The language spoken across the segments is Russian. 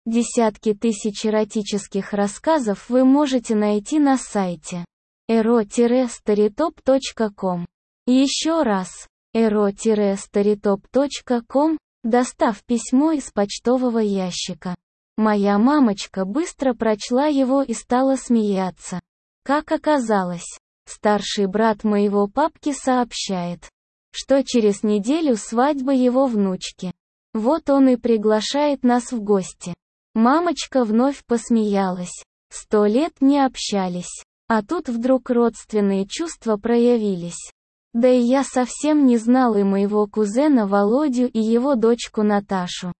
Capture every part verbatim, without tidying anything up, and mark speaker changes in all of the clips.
Speaker 1: Десятки тысяч эротических рассказов вы можете найти на сайте эро старитоп точка ком. Еще раз, эро старитоп точка ком, достав письмо из почтового ящика. Моя мамочка быстро прочла его и стала смеяться. Как оказалось, старший брат моего папки сообщает, что через неделю свадьба его внучки. Вот он и приглашает нас в гости. Мамочка вновь посмеялась. Сто лет не общались. А тут вдруг родственные чувства проявились. Да и я совсем не знал и моего кузена Володю и его дочку Наташу.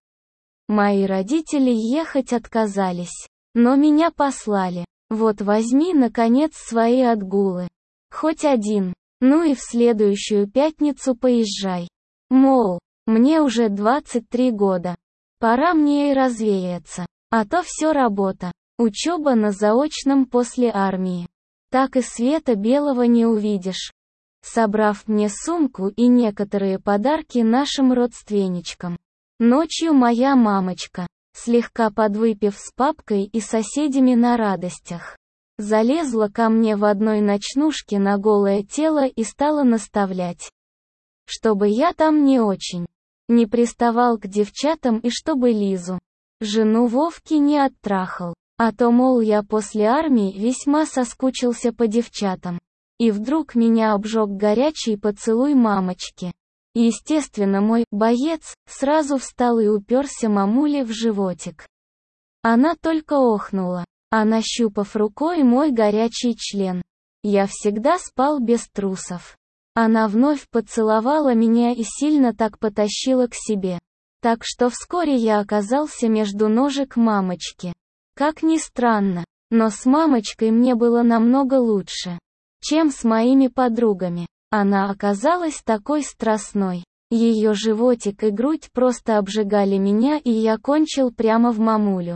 Speaker 1: Мои родители ехать отказались. Но меня послали. Вот возьми, наконец, свои отгулы. Хоть один. Ну и в следующую пятницу поезжай. Мол, мне уже двадцать три года. Пора мне и развеяться. А то все работа. Учеба на заочном после армии. Так и света белого не увидишь. Собрав мне сумку и некоторые подарки нашим родственничкам. Ночью моя мамочка, слегка подвыпив с папкой и соседями на радостях, залезла ко мне в одной ночнушке на голое тело и стала наставлять, чтобы я там не очень не приставал к девчатам и чтобы Лизу, жену Вовки, не оттрахал. А то, мол, я после армии весьма соскучился по девчатам. И вдруг меня обжег горячий поцелуй мамочки. Естественно, мой боец сразу встал и уперся мамуле в животик. Она только охнула, а нащупав рукой мой горячий член. Я всегда спал без трусов. Она вновь поцеловала меня и сильно так потащила к себе. Так что вскоре я оказался между ножек мамочки. Как ни странно, но с мамочкой мне было намного лучше, чем с моими подругами. Она оказалась такой страстной. Ее животик и грудь просто обжигали меня, и я кончил прямо в мамулю.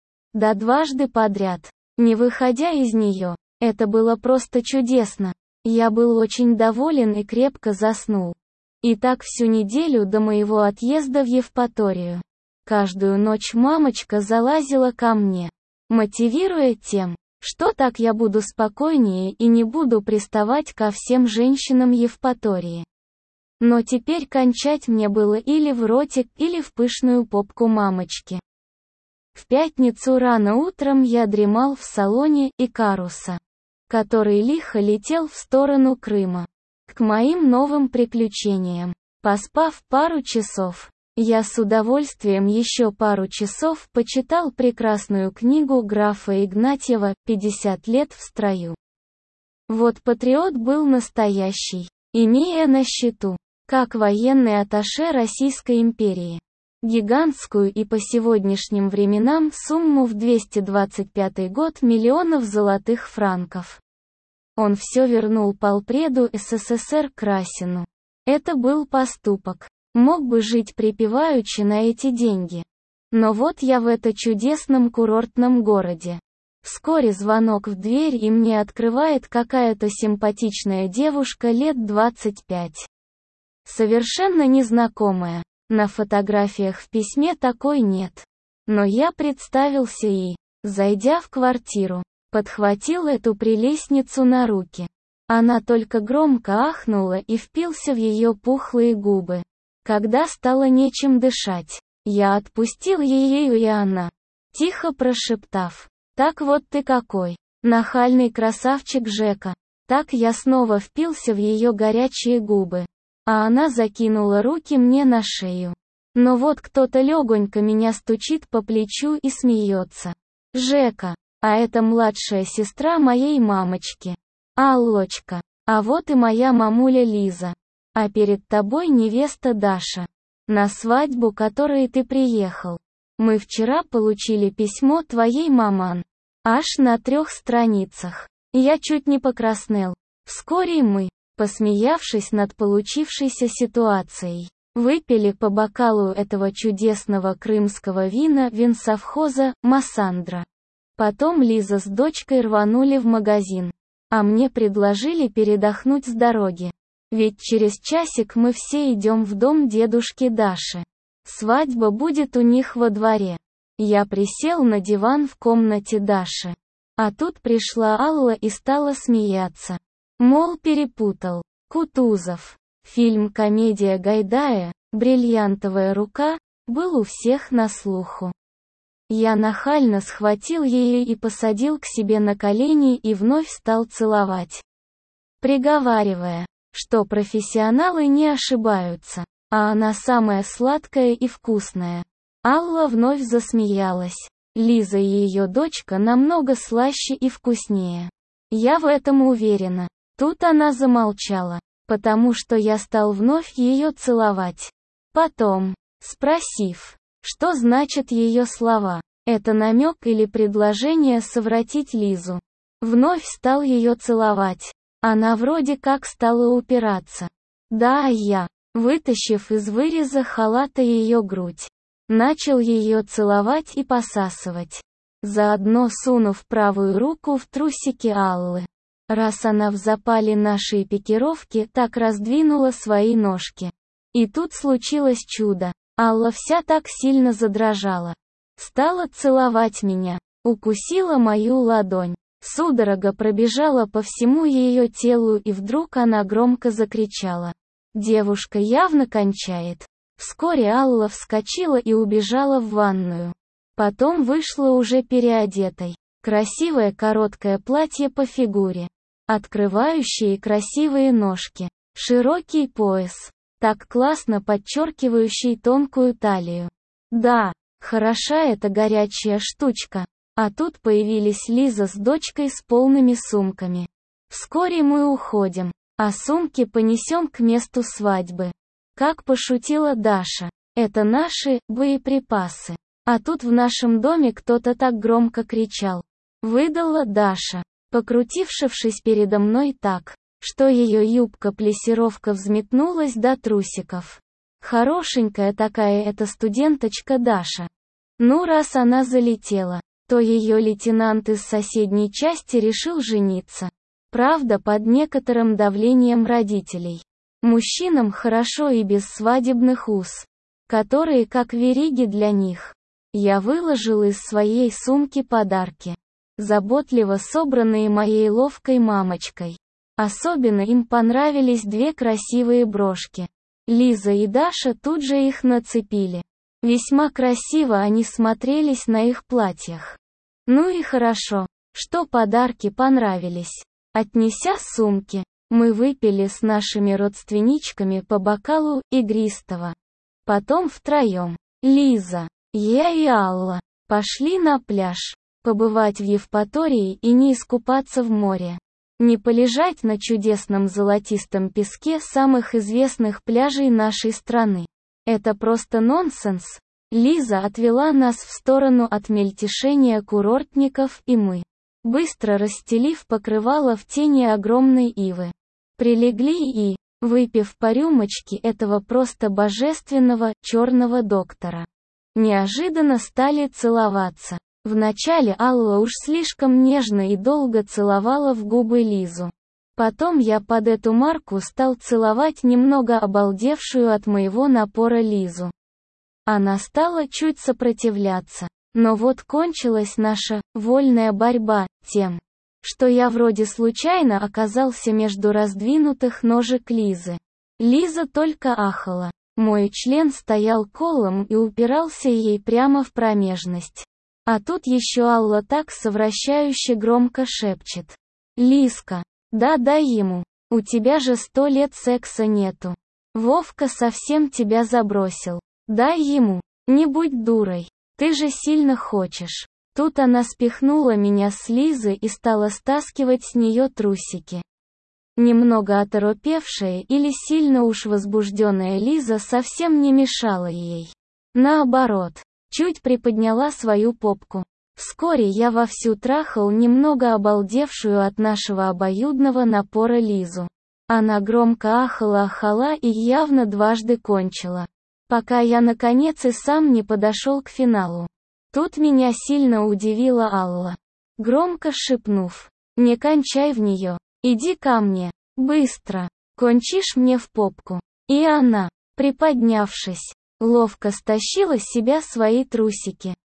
Speaker 1: Да дважды подряд, не выходя из нее. Это было просто чудесно. Я был очень доволен и крепко заснул. И так всю неделю до моего отъезда в Евпаторию. Каждую ночь мамочка залазила ко мне, мотивируя тем, что так я буду спокойнее и не буду приставать ко всем женщинам Евпатории. Но теперь кончать мне было или в ротик, или в пышную попку мамочки. В пятницу рано утром я дремал в салоне Икаруса, который лихо летел в сторону Крыма. К моим новым приключениям. Поспав пару часов, я с удовольствием еще пару часов почитал прекрасную книгу графа Игнатьева «пятьдесят лет в строю». Вот патриот был настоящий, имея на счету, как военный атташе Российской империи, гигантскую и по сегодняшним временам сумму в двести двадцать пятый год миллионов золотых франков. Он все вернул полпреду СССР Красину. Это был поступок. Мог бы жить припеваючи на эти деньги. Но вот я в это чудесном курортном городе. Вскоре звонок в дверь, и мне открывает какая-то симпатичная девушка лет двадцать пять. Совершенно незнакомая. На фотографиях в письме такой нет. Но я представился и, зайдя в квартиру, подхватил эту прелестницу на руки. Она только громко ахнула и впился в ее пухлые губы. Когда стало нечем дышать, я отпустил ее, и она, тихо прошептав: «Так вот ты какой, нахальный красавчик Жека». Так я снова впился в ее горячие губы. А она закинула руки мне на шею. Но вот кто-то легонько меня стучит по плечу и смеется. «Жека, а это младшая сестра моей мамочки. Аллочка, а вот и моя мамуля Лиза. А перед тобой невеста Даша. На свадьбу, которой ты приехал. Мы вчера получили письмо твоей маман. Аж на трех страницах. Я чуть не покраснел. Вскоре мы, посмеявшись над получившейся ситуацией, выпили по бокалу этого чудесного крымского вина винсовхоза «Массандра». Потом Лиза с дочкой рванули в магазин. А мне предложили передохнуть с дороги. Ведь через часик мы все идем в дом дедушки Даши. Свадьба будет у них во дворе. Я присел на диван в комнате Даши. А тут пришла Алла и стала смеяться. Мол, перепутал. Кутузов. Фильм-комедия Гайдая «Бриллиантовая рука» был у всех на слуху. Я нахально схватил ее и посадил к себе на колени и вновь стал целовать, приговаривая, что профессионалы не ошибаются, а она самая сладкая и вкусная. Алла вновь засмеялась. Лиза и ее дочка намного слаще и вкуснее. Я в этом уверена. Тут она замолчала, потому что я стал вновь ее целовать. Потом, спросив, что значат ее слова, это намек или предложение совратить Лизу, вновь стал ее целовать. Она вроде как стала упираться. Да, а я, вытащив из выреза халата ее грудь, начал ее целовать и посасывать, заодно сунув правую руку в трусики Аллы. Раз она в запале нашей пикировки так раздвинула свои ножки. И тут случилось чудо. Алла вся так сильно задрожала. Стала целовать меня, укусила мою ладонь. Судорога пробежала по всему ее телу, и вдруг она громко закричала. Девушка явно кончает. Вскоре Алла вскочила и убежала в ванную. Потом вышла уже переодетой. Красивое короткое платье по фигуре, открывающие красивые ножки, широкий пояс, так классно подчеркивающий тонкую талию. Да, хороша эта горячая штучка. А тут появились Лиза с дочкой с полными сумками. Вскоре мы уходим, а сумки понесем к месту свадьбы. Как пошутила Даша, это наши боеприпасы. А тут в нашем доме кто-то так громко кричал. Выдала Даша, покрутившись передо мной так, что ее юбка-плессировка взметнулась до трусиков. Хорошенькая такая эта студенточка Даша. Ну, раз она залетела, то ее лейтенант из соседней части решил жениться. Правда, под некоторым давлением родителей. Мужчинам хорошо и без свадебных уз, которые как вериги для них. Я выложил из своей сумки подарки, заботливо собранные моей ловкой мамочкой. Особенно им понравились две красивые брошки. Лиза и Даша тут же их нацепили. Весьма красиво они смотрелись на их платьях. Ну и хорошо, что подарки понравились. Отнеся сумки, мы выпили с нашими родственничками по бокалу игристого. Потом втроем, Лиза, я и Алла, пошли на пляж, побывать в Евпатории и не искупаться в море. Не полежать на чудесном золотистом песке самых известных пляжей нашей страны. Это просто нонсенс. Лиза отвела нас в сторону от мельтешения курортников, и мы, быстро расстелив покрывало в тени огромной ивы, прилегли и, выпив по рюмочке этого просто божественного черного доктора, неожиданно стали целоваться. Вначале Алла уж слишком нежно и долго целовала в губы Лизу. Потом я под эту марку стал целовать немного обалдевшую от моего напора Лизу. Она стала чуть сопротивляться, но вот кончилась наша вольная борьба тем, что я вроде случайно оказался между раздвинутых ножек Лизы. Лиза только ахала. Мой член стоял колом и упирался ей прямо в промежность. А тут еще Алла так совращающе громко шепчет. «Лизка, да дай ему, у тебя же сто лет секса нету. Вовка совсем тебя забросил. Дай ему, не будь дурой, ты же сильно хочешь». Тут она спихнула меня с Лизы и стала стаскивать с нее трусики. Немного оторопевшая или сильно уж возбужденная Лиза совсем не мешала ей. Наоборот, чуть приподняла свою попку. Вскоре я вовсю трахал немного обалдевшую от нашего обоюдного напора Лизу. Она громко ахала-ахала и явно дважды кончила. Пока я наконец и сам не подошел к финалу. Тут меня сильно удивила Алла. Громко шепнув: «Не кончай в нее, иди ко мне, быстро, кончишь мне в попку». И она, приподнявшись, ловко стащила с себя свои трусики.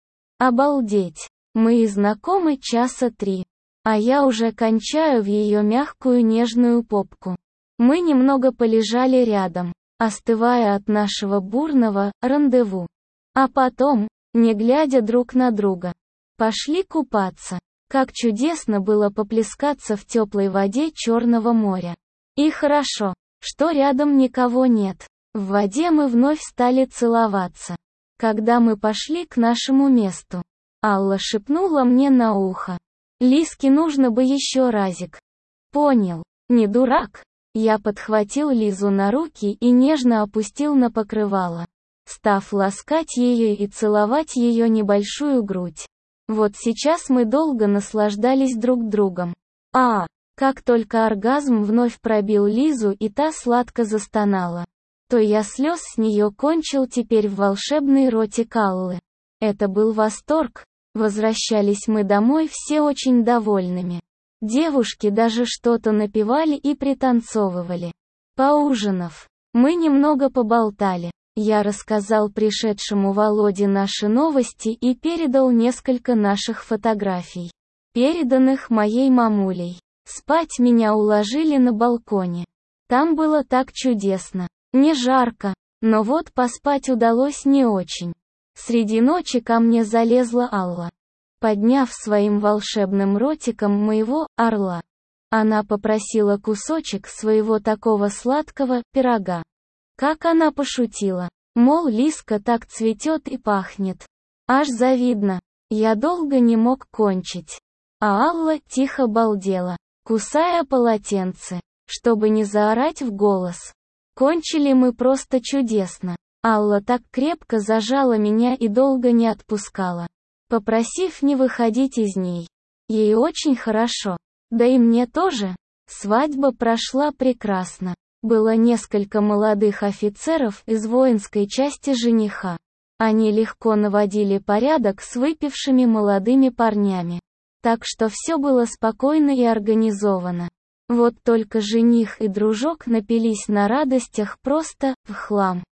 Speaker 1: Обалдеть. Мы и знакомы часа три. А я уже кончаю в ее мягкую нежную попку. Мы немного полежали рядом, остывая от нашего бурного рандеву. А потом, не глядя друг на друга, пошли купаться. Как чудесно было поплескаться в теплой воде Черного моря. И хорошо, что рядом никого нет. В воде мы вновь стали целоваться. Когда мы пошли к нашему месту, Алла шепнула мне на ухо: «Лизке нужно бы еще разик». Понял, не дурак. Я подхватил Лизу на руки и нежно опустил на покрывало, став ласкать ее и целовать ее небольшую грудь. Вот сейчас мы долго наслаждались друг другом. А, как только оргазм вновь пробил Лизу и та сладко застонала, то я слез с нее кончил теперь в волшебный ротик Аллы. Это был восторг. Возвращались мы домой все очень довольными. Девушки даже что-то напевали и пританцовывали. Поужинав, мы немного поболтали. Я рассказал пришедшему Володе наши новости и передал несколько наших фотографий, переданных моей мамулей. Спать меня уложили на балконе. Там было так чудесно. Не жарко, но вот поспать удалось не очень. Среди ночи ко мне залезла Алла, подняв своим волшебным ротиком моего орла. Она попросила кусочек своего такого сладкого пирога. Как она пошутила, мол, Лизка так цветет и пахнет. Аж завидно. Я долго не мог кончить. А Алла тихо балдела, кусая полотенце, чтобы не заорать в голос. Кончили мы просто чудесно. Алла так крепко зажала меня и долго не отпускала, попросив не выходить из ней. Ей очень хорошо. Да и мне тоже. Свадьба прошла прекрасно. Было несколько молодых офицеров из воинской части жениха. Они легко наводили порядок с выпившими молодыми парнями. Так что все было спокойно и организовано. Вот только жених и дружок напились на радостях просто в хлам.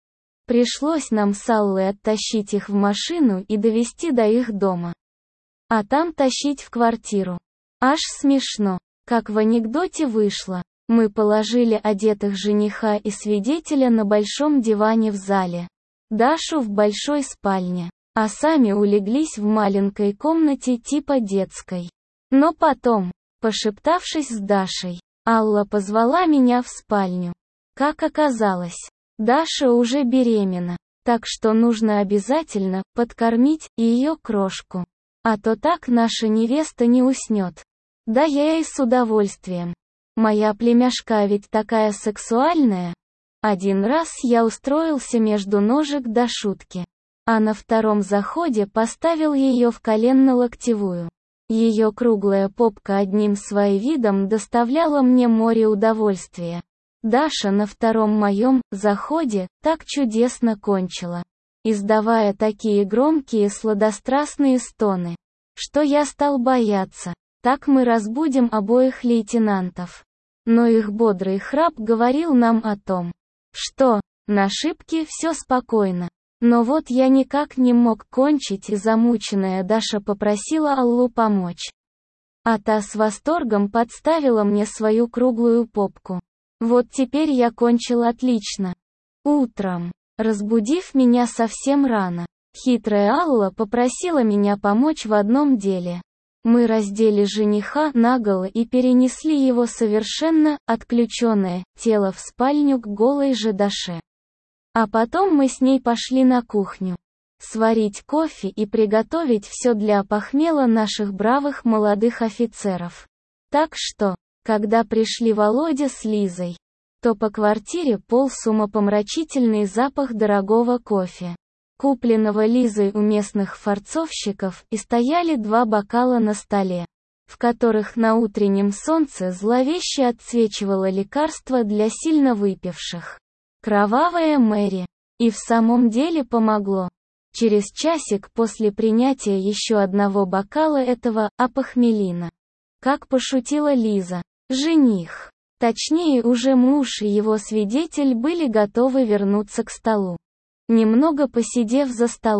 Speaker 1: Пришлось нам с Аллой оттащить их в машину и довести до их дома. А там тащить в квартиру. Аж смешно, как в анекдоте вышло. Мы положили одетых жениха и свидетеля на большом диване в зале, Дашу в большой спальне, а сами улеглись в маленькой комнате типа детской. Но потом, пошептавшись с Дашей, Алла позвала меня в спальню. Как оказалось, Даша уже беременна, так что нужно обязательно подкормить ее крошку. А то так наша невеста не уснет. Да я и с удовольствием. Моя племяшка ведь такая сексуальная. Один раз я устроился между ножек до шутки, а на втором заходе поставил ее в коленно-локтевую. Ее круглая попка одним своим видом доставляла мне море удовольствия. Даша на втором моем заходе так чудесно кончила, издавая такие громкие сладострастные стоны, что я стал бояться. Так мы разбудим обоих лейтенантов. Но их бодрый храп говорил нам о том, что на шибке все спокойно. Но вот я никак не мог кончить, и замученная Даша попросила Аллу помочь. А та с восторгом подставила мне свою круглую попку. Вот теперь я кончил отлично. Утром, разбудив меня совсем рано, хитрая Алла попросила меня помочь в одном деле. Мы раздели жениха наголо и перенесли его совершенно отключенное тело в спальню к голой же Даше. А потом мы с ней пошли на кухню, сварить кофе и приготовить все для опохмела наших бравых молодых офицеров. Так что, когда пришли Володя с Лизой, то по квартире полз умопомрачительный запах дорогого кофе, купленного Лизой у местных фарцовщиков, и стояли два бокала на столе, в которых на утреннем солнце зловеще отсвечивало лекарство для сильно выпивших. Кровавая Мэри. И в самом деле помогло. Через часик после принятия еще одного бокала этого опохмелина, как пошутила Лиза, жених, точнее уже муж и его свидетель были готовы вернуться к столу. Немного посидев за столом,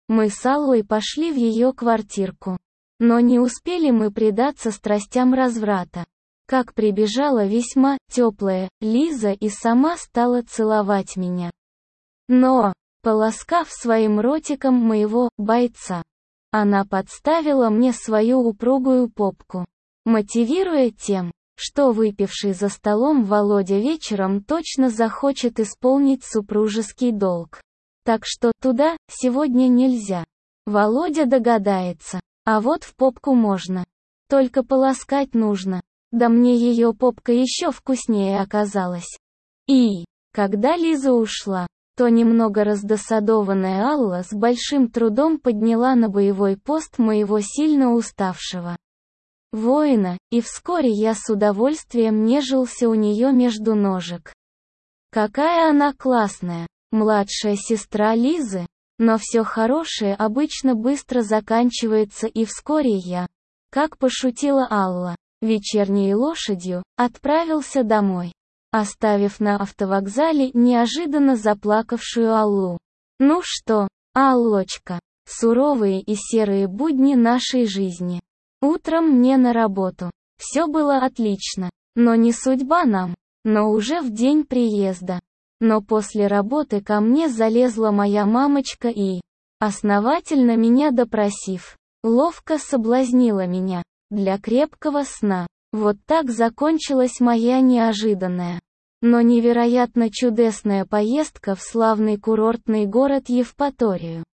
Speaker 1: Мы с Аллой пошли в ее квартирку. Но не успели мы предаться страстям разврата. Как прибежала весьма теплая Лиза и сама стала целовать меня. Но, полоскав своим ротиком моего бойца, она подставила мне свою упругую попку, мотивируя тем, что выпивший за столом Володя вечером точно захочет исполнить супружеский долг. Так что туда сегодня нельзя. Володя догадается, а вот в попку можно. Только полоскать нужно. Да мне ее попка еще вкуснее оказалась. И, когда Лиза ушла, то немного раздосадованная Алла с большим трудом подняла на боевой пост моего сильно уставшего воина, и вскоре я с удовольствием нежился у нее между ножек. Какая она классная, младшая сестра Лизы, но все хорошее обычно быстро заканчивается, и вскоре я, как пошутила Алла, вечерней лошадью, отправился домой, оставив на автовокзале неожиданно заплакавшую Аллу. Ну что, Аллочка, суровые и серые будни нашей жизни. Утром мне на работу. Все было отлично, но не судьба нам, но уже в день приезда. Но после работы ко мне залезла моя мамочка и, основательно меня допросив, ловко соблазнила меня для крепкого сна. Вот так закончилась моя неожиданная, но невероятно чудесная поездка в славный курортный город Евпаторию.